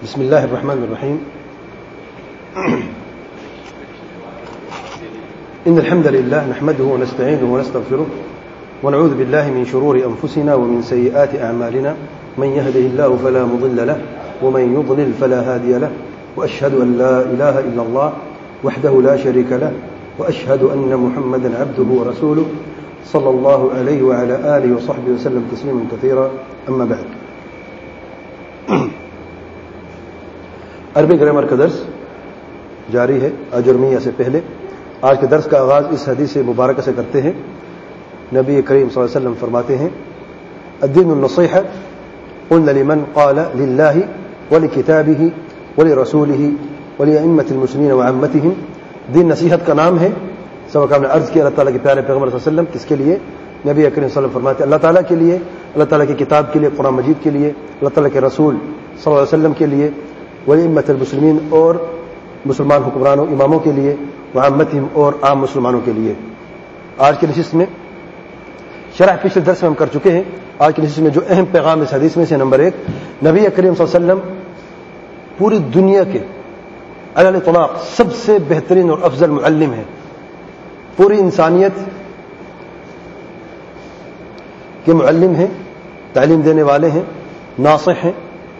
بسم الله الرحمن الرحيم. إن الحمد لله نحمده ونستعينه ونستغفره ونعوذ بالله من شرور أنفسنا ومن سيئات أعمالنا من يهده الله فلا مضل له ومن يضلل فلا هادي له وأشهد أن لا إله إلا الله وحده لا شريك له وأشهد أن محمدا عبده ورسوله صلى الله عليه وعلى آله وصحبه وسلم تسليما كثيرا. أما بعد. عربی گرامر کا درس جاری ہے اجرمیہ سے پہلے. آج کے درس کا آغاز اس حدیث مبارکہ سے کرتے ہیں. نبی کریم صلی اللہ علیہ وسلم فرماتے ہیں الدین النصیحہ قلنا لمن قال للہ ولکتابہ ولرسولہ ولأئمة المسلمین وعامتہم. دین نصیحت کا نام ہے. سبق ہم نے عرض کیا اللہ تعالیٰ کے پیارے پیغمبر صلی اللہ علیہ وسلم کس کے لیے؟ نبی کریم صلی اللہ علیہ وسلم فرماتے ہیں اللہ تعالیٰ کے لیے, اللہ تعالیٰ کی کتاب کے لیے, قرآن مجید کے لیے, اللہ تعالیٰ کے رسول صلی اللہ علیہ وسلم کے لیے, وَلِأِمَّةِ المسلمین اور مسلمان حکمرانوں اماموں کے لیے, وعامتہم اور عام مسلمانوں کے لیے. آج کی نشست میں شرح پچھلے درس میں ہم کر چکے ہیں. آج کی نشست میں جو اہم پیغام اس حدیث میں سے نمبر 1, نبی کریم صلی اللہ علیہ وسلم پوری دنیا کے علی الاطلاق سب سے بہترین اور افضل معلم ہیں. پوری انسانیت کے معلم ہیں, تعلیم دینے والے ہیں, ناصح ہیں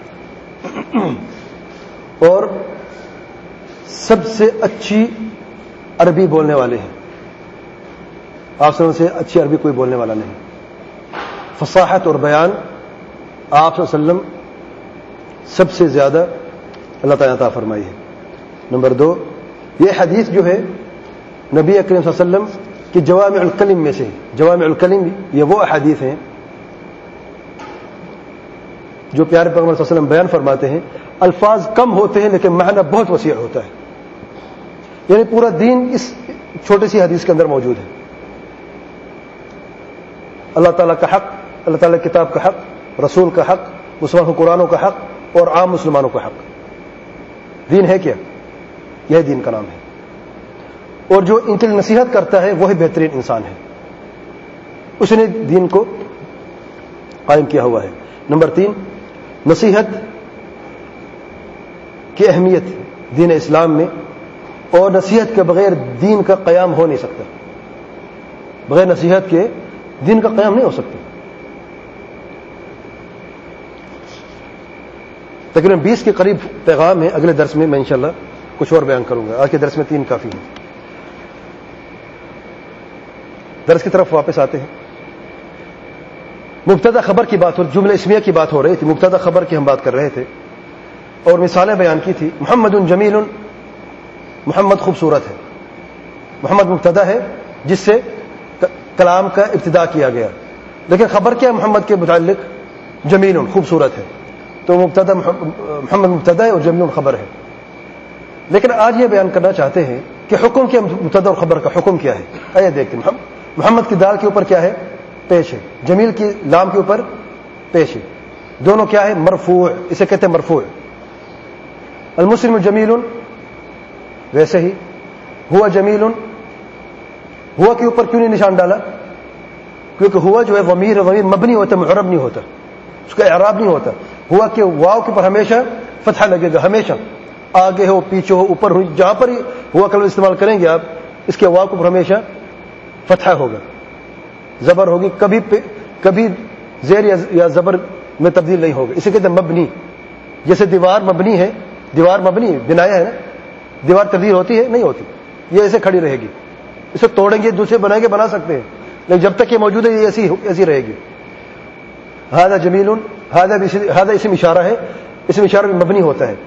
اور سب سے اچھی عربی بولنے والے ہیں. آپ سے اچھی عربی کوئی بولنے والا نہیں. فصاحت اور بیان آپ صلی اللہ علیہ وسلم سب سے زیادہ اللہ تعالیٰ عطا فرمائی ہے. نمبر 2, یہ حدیث جو ہے نبی کریم صلی اللہ علیہ وسلم کی جوامع الکلم میں سے. جوامع الکلم یہ وہ احادیث ہیں جو پیارے پیغمبر صلی اللہ علیہ وسلم بیان فرماتے ہیں. الفاظ کم ہوتے ہیں لیکن معنی بہت وسیع ہوتا ہے. یعنی پورا دین اس چھوٹی سی حدیث کے اندر موجود ہے. اللہ تعالیٰ کا حق, اللہ تعالیٰ کی کتاب کا حق, رسول کا حق, مسلمان حکمرانوں کا حق اور عام مسلمانوں کا حق. دین ہے کیا؟ یہ دین کا نام ہے. اور جو ان کی نصیحت کرتا ہے وہی بہترین انسان ہے. اس نے دین کو قائم کیا ہوا ہے. نمبر 3, نصیحت کی اہمیت دین اسلام میں, اور نصیحت کے بغیر دین کا قیام ہو نہیں سکتا. بغیر نصیحت کے دین کا قیام نہیں ہو سکتا. تقریباً 20 کے قریب پیغام ہے. اگلے درس میں انشاءاللہ کچھ اور بیان کروں گا. آج کے درس میں 3 کافی ہیں. درس کی طرف واپس آتے ہیں. مبتدا خبر کی بات ہو, جملہ اسمیہ کی بات ہو رہی تھی. مبتدا خبر کی ہم بات کر رہے تھے اور مثالیں بیان کی تھی. محمد جمیل, محمد خوبصورت ہے. محمد مبتدا ہے جس سے کلام کا ابتدا کیا گیا, لیکن خبر کیا محمد کے متعلق؟ جمیل, خوبصورت ہے. تو مبتدا محمد مبتدا ہے اور جمیل خبر ہے. لیکن آج یہ بیان کرنا چاہتے ہیں کہ حکم کیا مبتدا اور خبر کا حکم کیا ہے. آئیے دیکھتے ہیں. محمد کی دال کے اوپر کیا ہے؟ پیش ہے. جمیل کی لام کے اوپر پیش ہے. دونوں کیا ہے؟ مرفوع. اسے کہتے ہیں مرفوع. المسلم جمیل, ویسے ہی ہوا جمیل. ہوا کے اوپر کیوں نہیں نشان ڈالا؟ کیونکہ ہوا جو ہے ضمیر مبنی ہوتا ہے, معرب نہیں ہوتا, اس کا اعراب نہیں ہوتا. ہوا کے واو کے اوپر ہمیشہ فتحہ لگے گا, ہمیشہ. آگے ہو, پیچھے ہو, اوپر ہو, جہاں پر ہی ہوا کا لفظ استعمال کریں گے آپ, اس کے واو کے اوپر ہمیشہ فتحہ ہوگا, زبر ہوگی. کبھی زیر یا زبر میں تبدیل نہیں ہوگا. اسے کہتے ہیں مبنی. جیسے دیوار مبنی ہے, دیوار مبنی بنایا ہے نا, دیوار تبدیل ہوتی ہے؟ نہیں ہوتی. یہ ایسے کھڑی رہے گی. اسے توڑیں گے, دوسرے بنائیں گے, بنا سکتے ہیں, لیکن جب تک یہ موجود ہے یہ ایسی رہے گی. ہذا جمیل, ہذا اسم اشارہ ہے. اسم اشارہ بھی مبنی ہوتا ہے.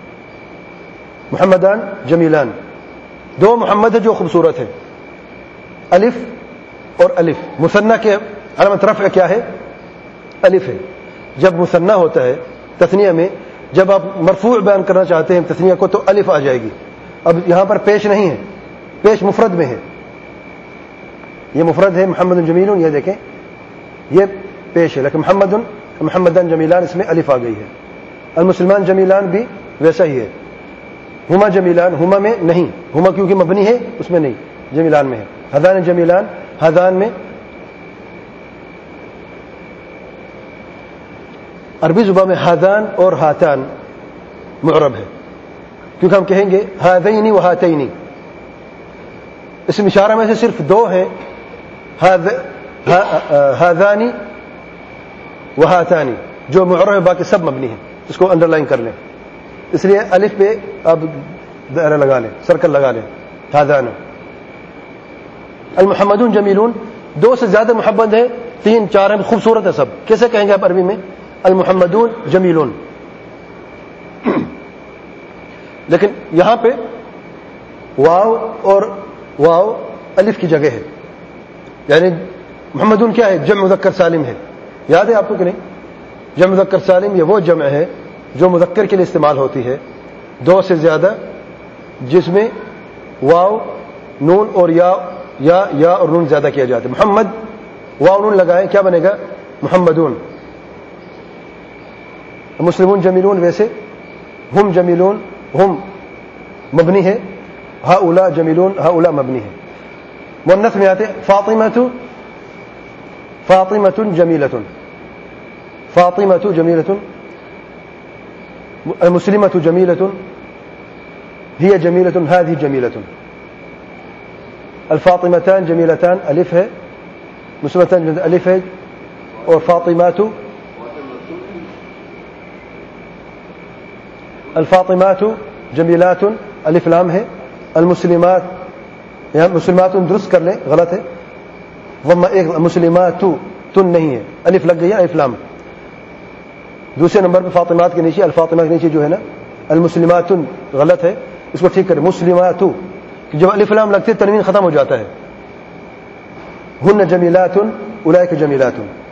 محمدان جمیلان, 2 محمد ہے جو خوبصورت ہے. الف اور الف. مثنی کے علامت رفع کیا ہے؟ الف ہے. جب مثنی ہوتا ہے تثنیہ میں, جب آپ مرفوع بیان کرنا چاہتے ہیں تثنیہ کو, تو الف آ جائے گی. اب یہاں پر پیش نہیں ہے, پیش مفرد میں ہے. یہ مفرد ہے محمد جمیل, یہ دیکھیں یہ پیش ہے, لیکن محمدان جمیلان اس میں الف آ گئی ہے. المسلمان جمیلان بھی ویسا ہی ہے. ہما جمیلان, ہما میں نہیں, ہما کیونکہ مبنی ہے اس میں نہیں, جمیلان میں ہے. حذان جمیلان, حذان میں. عربی زبان میں حاذان اور ہاتان معرب ہے، کیونکہ ہم کہیں گے ہذین و ہاتین، اسم اشارہ میں سے صرف دو ہیں، ہذانی و ہاتانی، جو معرب ہے، باقی سب مبنی ہیں. اس کو انڈر لائن کر لیں، اس لیے الف پہ آپ دائرہ لگا لیں، سرکل لگا لیں. ہذان. المحمدون جمیلون، دو سے زیادہ محمد ہیں، تین چار ہیں، خوبصورت ہے سب. کیسے کہیں گے آپ عربی میں؟ المحمدون جمیلون. لیکن یہاں پہ واو اور واو الف کی جگہ ہے، یعنی محمدون کیا ہے؟ جمع مذکر سالم ہے. یاد ہے آپ کو کہ نہیں؟ جمع مذکر سالم یہ وہ جمع ہے جو مذکر کے لیے استعمال ہوتی ہے، دو سے زیادہ، جس میں واو نون اور یا اور نون زیادہ کیا جاتا ہے. محمد واو نون لگائیں کیا بنے گا؟ محمدون. مسلمون جمیلون ویسے ہم جمیلون، ہم مبنی ہے، ہؤلاء جمیلون، ہؤلاء مبنی ہے. مؤنث میں آتے فاطمۃ، فاطمۃ جمیلۃ، فاطمۃ جمیلۃ، المسلمۃ جمیلۃ، هي جمیلۃ، هذه جمیلۃ. الفاطمتان جمیلتان الف ہے، مسلمتان الف ہے، اور فاطمات، الفاطمات جمیلات الف لام ہے. المسلمات، یہاں مسلمات درست کر لیں، غلط ہے، ضمہ ایک، مسلمات تن نہیں ہے، الف لگ گئی ہے، الف لام. دوسرے نمبر پہ فاطمات کے نیچے، الفاطمہ کے نیچے جو ہے نا المسلمات غلط ہے، اس کو ٹھیک کریں. مسلمات، جب الف لام لگتے تنوین ختم ہو جاتا ہے. ہن جمیلات اولئک جمیلات.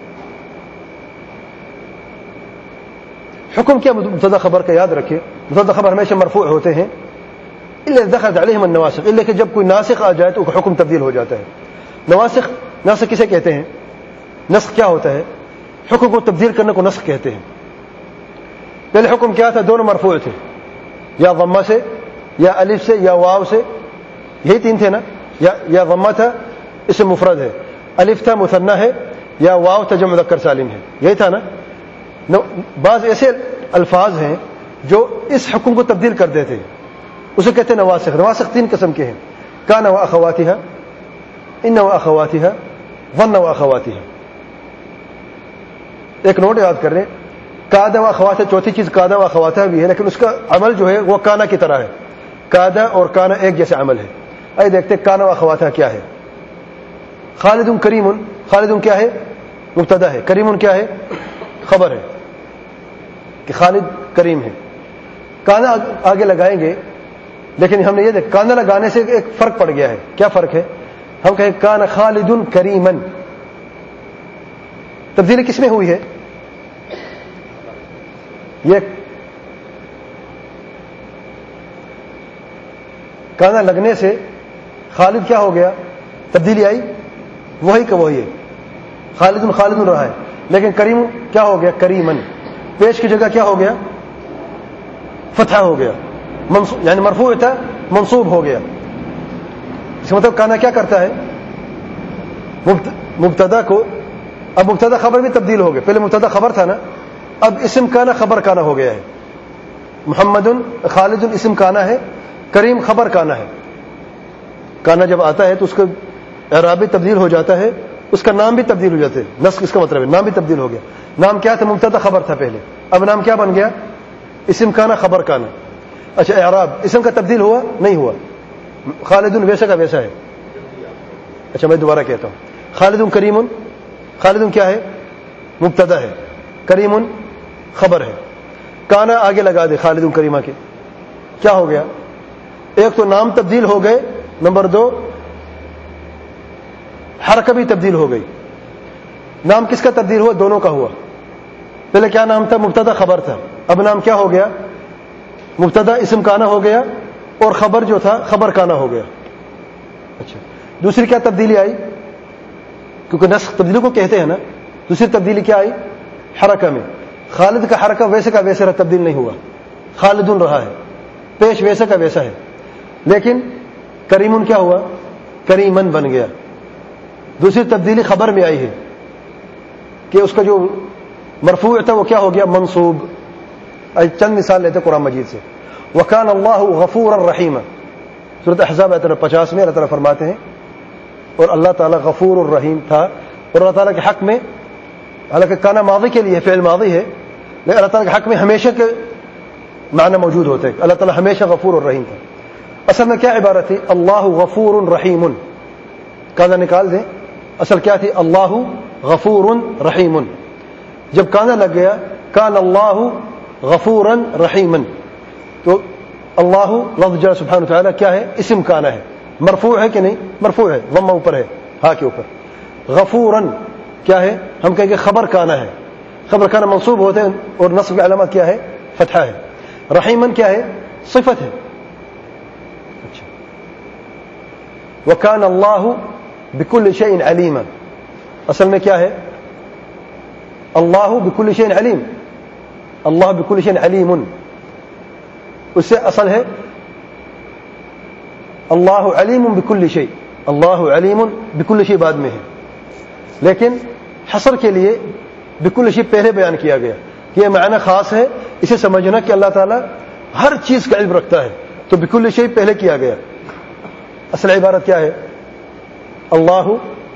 حکم کیا مبتدا خبر کا؟ یاد رکھیں مبتدا خبر ہمیشہ مرفوع ہوتے ہیں، الا دخلت علیہم النواسخ، الا کہ جب کوئی ناسخ آ جائے تو حکم تبدیل ہو جاتا ہے. نواسخ، ناسخ کسے کہتے ہیں؟ نسخ کیا ہوتا ہے؟ حکم کو تبدیل کرنے کو نسخ کہتے ہیں. پہلے حکم کیا تھا؟ دونوں مرفوع تھے، یا ضمہ سے، یا الف سے، یا واو سے، یہی تین تھے نا. یا ضمہ تھا اسم مفرد ہے، الف تھا مثنی ہے، یا واو تھا جمع مذکر سالم ہے، یہی تھا نا. بعض ایسے الفاظ ہیں جو اس حکم کو تبدیل کر دیتے ہیں، اسے کہتے ہیں نواسخ. نواسخ تین قسم کے ہیں: کان و اخواتها، ان و اخواتها، ظن و اخواتها. ایک نوٹ یاد کر رہے ہیں، کادا و اخواتها، چوتھی چیز کادا و اخواتها بھی ہے، لیکن اس کا عمل جو ہے وہ کانا کی طرح ہے. کادا اور کانا ایک جیسے عمل ہے. آئیے دیکھتے کانا و اخواتها کیا ہے. خالد کریم، خالد کیا ہے؟ مبتدا ہے. کریم کیا ہے؟ خبر ہے کہ خالد کریم ہے. کانا آگے لگائیں گے، لیکن ہم نے یہ دیکھا کانا لگانے سے ایک فرق پڑ گیا ہے. کیا فرق ہے؟ ہم کہیں کان خالد کریما، تبدیلی کس میں ہوئی ہے؟ یہ کانا لگنے سے خالد کیا ہو گیا؟ تبدیلی آئی، وہی کا وہی ہے. خالد خالد رہا ہے، لیکن کریم کیا ہو گیا؟ کریمن. پیش کی جگہ کیا ہو گیا؟ فتحہ ہو گیا. یعنی مرفوع تھا منصوب ہو گیا. اس کا مطلب کانا کیا کرتا ہے؟ مبتدا کو، اب مبتدا خبر بھی تبدیل ہو گیا. پہلے مبتدا خبر تھا نا، اب اسم کانا خبر کانا ہو گیا ہے. محمد خالد اسم کانا ہے، کریم خبر کانا ہے. کانا جب آتا ہے تو اس کا اعراب بھی تبدیل ہو جاتا ہے، اس کا نام بھی تبدیل ہو جاتے ہیں. نسخ اس کا مطلب ہے نام بھی تبدیل ہو گیا. نام کیا تھا؟ مبتدا خبر تھا پہلے، اب نام کیا بن گیا؟ اسم کانا خبر کانا. اچھا اعراب اسم کا تبدیل ہوا؟ نہیں ہوا. خالد ویسا کا ویسا ہے. اچھا میں دوبارہ کہتا ہوں، خالد کریم، خالد کیا ہے؟ مبتدا ہے، کریم خبر ہے. کانا آگے لگا دے خالد کریمہ کے، کیا ہو گیا؟ ایک تو نام تبدیل ہو گئے، نمبر دو حرکہ بھی تبدیل ہو گئی. نام کس کا تبدیل ہوا؟ دونوں کا ہوا. پہلے کیا نام تھا؟ مبتدا خبر تھا، اب نام کیا ہو گیا؟ مبتدا اسم کانا ہو گیا، اور خبر جو تھا خبر کانا ہو گیا. اچھا دوسری کیا تبدیلی آئی؟ کیونکہ نسخ تبدیلی کو کہتے ہیں نا. دوسری تبدیلی کیا آئی؟ حرکہ میں. خالد کا حرکہ ویسے کا ویسے تبدیل نہیں ہوا، خالد رہا ہے، پیش ویسے کا ویسا ہے. لیکن کریم کیا ہوا؟ کریمن بن گیا. دوسری تبدیلی خبر میں آئی ہے کہ اس کا جو مرفوع تھا وہ کیا ہو گیا؟ منصوب. چند مثال لیتے قرآن مجید سے. وَكَانَ اللَّهُ غَفُورًا رَحِيمًا, سورۃ احزاب آیت 50 میں اللہ تعالیٰ فرماتے ہیں اور اللہ تعالیٰ غفور الرحیم تھا. اور اللہ تعالیٰ کے حق میں, حالانکہ کانا ماضی کے لیے فعل ماضی ہے, لیکن اللہ تعالیٰ کے حق میں ہمیشہ کے معنی موجود ہوتے ہیں. اللہ تعالیٰ ہمیشہ غفور الرحیم تھا. اصل میں کیا عبارت تھی؟ اللہ غفور رحیم. کانا نکال دیں, اصل کیا تھی؟ اللہ غفور رحیم. جب کانا لگ گیا کان اللہ غفورا رحیما, تو اللہ لفظ جل سبحانہ وتعالی کیا ہے؟ اسم کانا ہے. مرفوع ہے کہ نہیں؟ مرفوع ہے, ضمہ اوپر ہے, ہا کے اوپر. غفورا کیا ہے؟ ہم کہیں گے خبر کانا ہے. خبر کانا منصوب ہوتے ہیں اور نصب کی علامت کیا ہے؟ فتحہ ہے. رحیما کیا ہے؟ صفت ہے. اچھا, وکان اللہ بکل شیء علیما, اصل میں کیا ہے؟ اللہ بکل شیء علیم. اللہ بکل شیء علیم, اس سے اصل ہے اللہ علیم بکل شیء. اللہ علیم بکل شیء بعد میں ہے, لیکن حصر کے لیے بکل شیء پہلے بیان کیا گیا. یہ معنی خاص ہے, اسے سمجھنا کہ اللہ تعالیٰ ہر چیز کا علم رکھتا ہے, تو بکل شیء پہلے کیا گیا. اصل عبارت کیا ہے؟ اللہ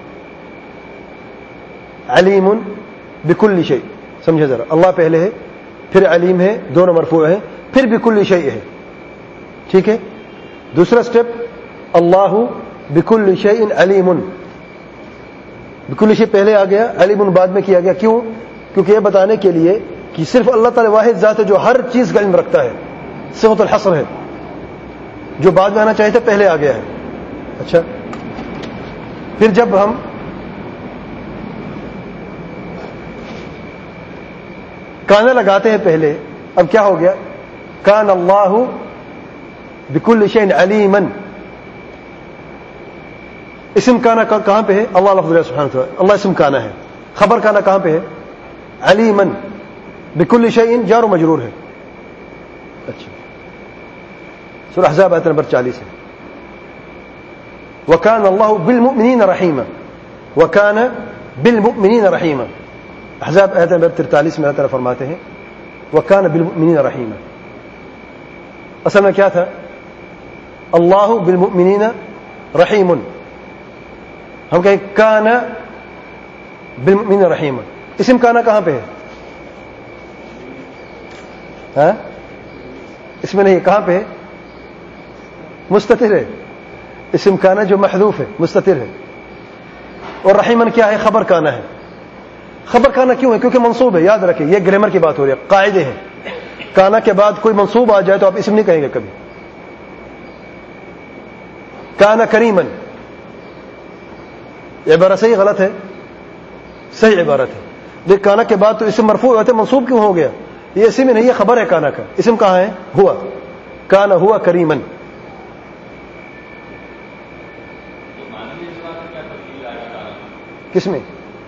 علیم بکل شیء. سمجھے ذرا, اللہ پہلے ہے, پھر علیم ہے, دونوں مرفوع ہیں, پھر بکل شیء ہے. ٹھیک ہے. دوسرا سٹیپ, اللہ بکل شیء علیم. بکل شیء پہلے آ گیا, علیم بعد میں کیا گیا. کیوں؟ کیونکہ یہ بتانے کے لیے کہ صرف اللہ تعالی واحد ذات ہے جو ہر چیز کا علم رکھتا ہے. صفت الحصر ہے, جو بعد میں آنا چاہیے تھا پہلے آ گیا ہے. اچھا, پھر جب ہم کانا لگاتے ہیں پہلے, اب کیا ہو گیا؟ کان اللہ بکل شیء علیما. اسم کانا کہاں پہ ہے؟ اللہ لفظ سبحانہ وتعالی, اللہ اسم کانا ہے. خبر کانا کہاں پہ ہے؟ علیما. بکل شیء جار و مجرور ہے. اچھا, سورہ احزاب آیت نمبر 40 ہے. وکان اللہ بالمؤمنین رحیما. وکان بالمؤمنین رحیما. احزاب آیت نمبر 43 میں اللہ تعالیٰ فرماتے ہیں وکان بالمؤمنین رحیما. اصل میں کیا تھا؟ اللہ بالمؤمنین رحیم. ہم کہیں کان بالمؤمنین رحیما. اسم کانا کہاں پہ ہے؟ ہاں, اس میں نہیں, کہاں پہ ہے؟ مستتر ہے. اسم کانا جو محذوف ہے مستتر ہے. اور رحیمن کیا ہے؟ خبر کانا ہے. خبر کانا کیوں ہے؟ کیونکہ منصوب ہے. یاد رکھیں, یہ گرامر کی بات ہو رہی ہے, قاعدے ہیں. کانا کے بعد کوئی منصوب آ جائے تو آپ اسم نہیں کہیں گے کبھی. کانا کریمن, یہ عبارت صحیح غلط ہے؟ صحیح عبارت ہے. لیکن کانا کے بعد تو اسم مرفوع ہوتے, منصوب کیوں ہو گیا؟ یہ اسم میں نہیں, یہ خبر ہے کانا کا. اسم کہاں ہے؟ ہوا. کانا ہوا کریمن. کس میں؟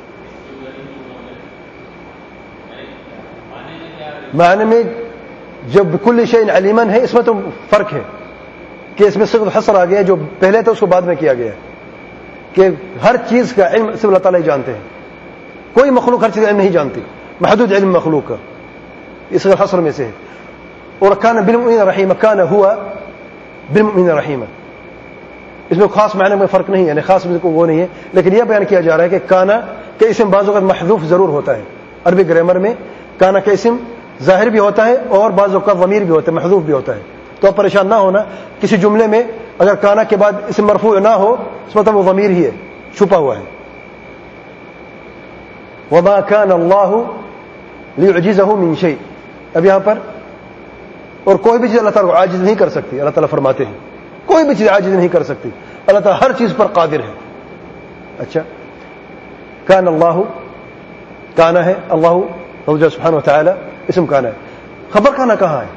معنی میں جو بکل شیء علیمن ہے, اس میں تو فرق ہے کہ اس میں صرف حصر آ گیا, جو پہلے تھا اس کو بعد میں کیا گیا, کہ ہر چیز کا علم صرف اللہ تعالیٰ ہی جانتے ہیں. کوئی مخلوق ہر چیز کا علم نہیں جانتی, محدود علم مخلوق کا, اس کا حصر میں سے ہے. اور کان بالمؤمنین رحیما, کان ہوا بالمؤمنین رحیما. اس میں خاص معنی میں فرق نہیں ہے, یعنی خاص وہ نہیں ہے, لیکن یہ بیان کیا جا رہا ہے کہ کانا کے اسم بعض اوقات محذوف ضرور ہوتا ہے. عربی گرامر میں کانا کا اسم ظاہر بھی ہوتا ہے اور بعض اوقات ضمیر بھی ہوتا ہے, محذوف بھی ہوتا ہے. تو آپ پریشان نہ ہونا, کسی جملے میں اگر کانا کے بعد اسم مرفوع نہ ہو اس مطلب وہ ضمیر ہی ہے, چھپا ہوا ہے. وما كان اللہ لیعجزہ من شیء. اب یہاں پر اور کوئی بھی چیز اللہ تعالیٰ کو عاجز نہیں کر سکتی. اللہ تعالیٰ فرماتے ہیں کوئی بھی چیز عاجز نہیں کر سکتی, اللہ تعالیٰ ہر چیز پر قادر ہے. اچھا, کان اللہ, کانا ہے اللہ سبحانہ وتعالی, اسم کانا ہے. خبر کانا کہاں ہے؟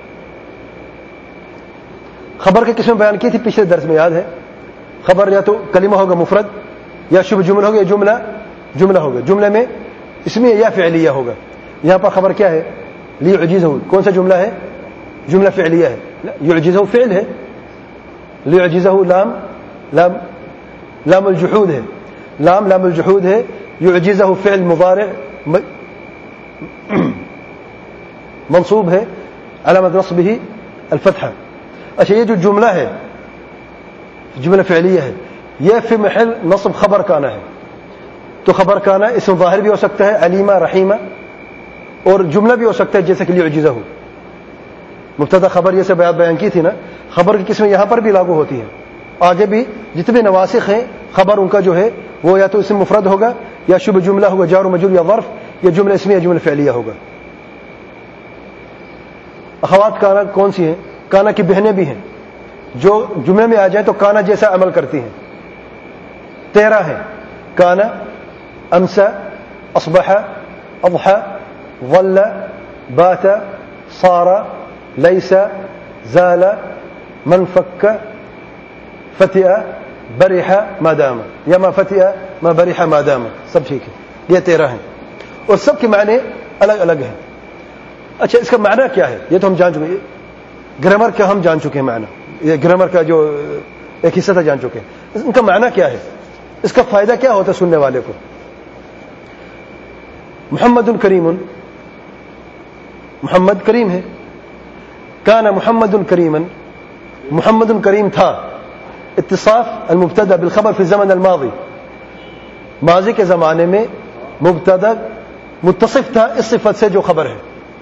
خبر کی قسم بیان کی تھی پچھلے درس میں, یاد ہے؟ خبر یا تو کلمہ ہوگا مفرد, یا شبہ جملہ ہوگا, یا جملہ ہوگا. جملے میں اسمیہ یا فعلیہ ہوگا. یہاں پر خبر کیا ہے؟ لیعجزہ. کون سا جملہ ہے؟ جملہ فعلیہ ہے. یعجزہ فعل ہے, لیعجزہ لام الجحود ہے. لام الجحود ہے. یعجزہ فعل مضارع منصوب ہے علامت نصبه الفتحہ. اچھا یہ جو جملہ ہے جملہ فعلیہ ہے یہ فی محل نصب خبر کانا ہے. تو خبر کانا اسم ظاہر بھی ہو سکتا ہے علیمہ رحیمہ اور جملہ بھی ہو سکتا ہے جیسے کہ لیعجزہ ہو. مبتدا خبر یہ سے بیان کی تھی نا, خبر کی قسمیں یہاں پر بھی لاگو ہوتی ہیں. آگے بھی جتنے نواسخ ہیں خبر ان کا جو ہے وہ یا تو اسم مفرد ہوگا یا شبہ جملہ ہوگا جار و مجرور یا ظرف یا جملہ اسمیہ یا جملہ فعلیہ ہوگا. اخوات کانا کون سی ہیں؟ کانا کی بہنیں بھی ہیں جو جملے میں آ جائیں تو کانا جیسا عمل کرتی ہیں. 13 ہیں. کانا, امسا, اصبح, اضحى, ظل, بات, صار, ليس, زال, منفك, فتئ, برح, ما دام, یا ما فتئ ما برح ما دام. سب ٹھیک ہے. یہ 13 ہیں اور سب کے معنی الگ الگ ہیں. اچھا اس کا معنی کیا ہے یہ تو ہم جان چکے ہیں. گرامر کا ہم جان چکے ہیں معنی, یہ گرامر کا جو ایک حصہ تھا جان چکے ہیں. ان کا معنی کیا ہے, اس کا فائدہ کیا ہوتا ہے سننے والے کو. محمد کریم, محمد کریم ہے. کان محمد کریما, محمد کریم تھا. اتصاف المبتدا بالخبر فی الزمن الماضی, ماضی کے زمانے میں مبتدا متصف تھا اس صفت سے جو خبر ہے.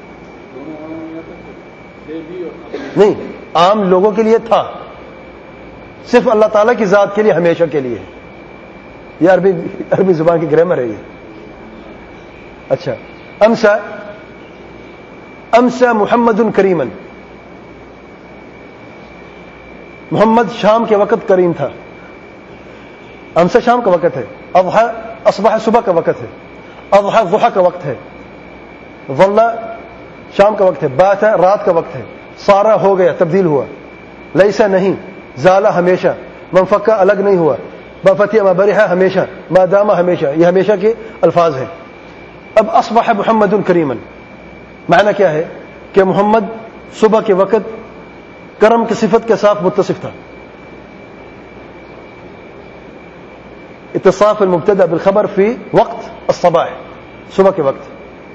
نہیں, عام لوگوں کے لیے تھا, صرف اللہ تعالیٰ کی ذات کے لیے ہمیشہ کے لیے ہے. یہ عربی زبان کی گرامر ہے یہ. اچھا امسا, امسا محمد کریما, محمد شام کے وقت کریم تھا. امسا شام کا وقت ہے. اضحى اصبح صبح کا وقت ہے. اضحى ضحى کا وقت ہے. ظل شام کا وقت ہے. بات رات کا وقت ہے. سارا ہو گیا تبدیل ہوا. لیسا نہیں. زالا ہمیشہ. منفکا الگ نہیں ہوا. بفتیہ ما برحا ہمیشہ. ما دام ہمیشہ. یہ ہمیشہ کے الفاظ ہیں. اب اصبح محمد کریما معنی کیا ہے کہ محمد صبح کے وقت کرم کی صفت کے ساتھ متصف تھا. اتصاف المبتدا بالخبر فی وقت الصباح, صبح کے وقت.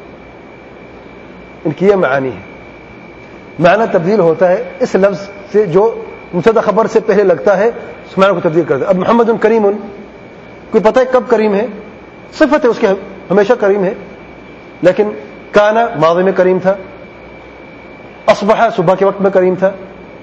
ان کی یہ معانی ہے. معنی تبدیل ہوتا ہے اس لفظ سے جو مبتدا خبر سے پہلے لگتا ہے اس معنی کو تبدیل کرتا ہے. اب محمد کریم, کوئی پتہ ہے کب کریم ہے؟ صفت ہے اس کے ہمیشہ کریم ہے. لیکن کانا ماضی میں کریم تھا. اصبح صبح کے وقت میں کریم تھا.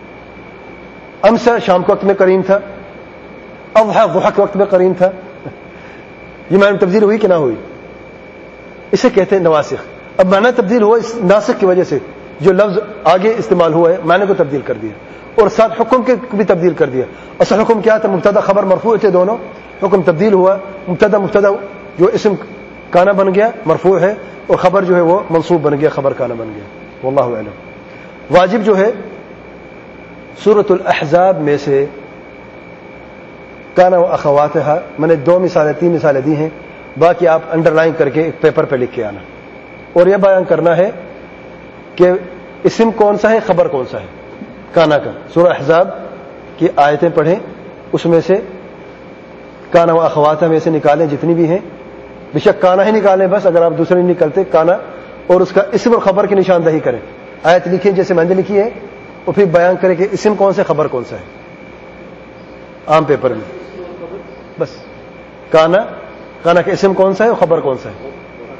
امسا شام کے وقت میں کریم تھا. اضحى ضحى کے وقت میں کریم تھا. یہ معنی تبدیل ہوئی کہ نہ ہوئی؟ اسے کہتے ہیں نواسخ. اب معنی تبدیل ہوا اس ناسخ کی وجہ سے, جو لفظ آگے استعمال ہوا ہے معنی کو تبدیل کر دیا اور ساتھ حکم کے بھی تبدیل کر دیا. اصل حکم کیا تھا؟ مبتدا خبر مرفوع تھے دونوں, حکم تبدیل ہوا. مبتدا جو اسم کانا بن گیا مرفوع ہے اور خبر جو ہے وہ منصوب بن گیا, خبر کانا بن گیا. واللہ اعلم. واجب جو ہے سورۃ الاحزاب میں سے کانا و اخواتها, میں نے 2 مثالیں 3 مثالیں دی ہیں, باقی آپ انڈر لائن کر کے ایک پیپر پہ لکھ کے آنا اور یہ بیان کرنا ہے کہ اسم کون سا ہے خبر کون سا ہے کانا کا. سورہ احزاب کی آیتیں پڑھیں, اس میں سے کانا و اخواتها میں سے نکالیں جتنی بھی ہیں. بے شک کانا ہی نکالیں بس, اگر آپ دوسرے نہیں نکلتے کانا, اور اس کا اسم اور خبر کی نشاندہی کریں. آیت لکھیں جیسے میں نے لکھی ہے اور پھر بیان کریں کہ اسم کون سے خبر کون سا ہے عام پیپر میں. بس کانا کا اسم کون سا ہے اور خبر کون سا ہے.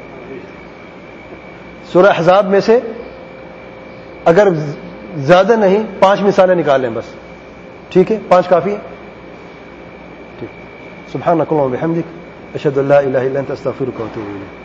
سورہ احزاب میں سے اگر زیادہ نہیں 5 مثالیں نکالیں بس, ٹھیک ہے؟ 5 کافی ہے. ٹھیک. سبحانک اللہم و بحمدک, اشہد ان لا الہ الا انت استغفرک و اتوب الیک.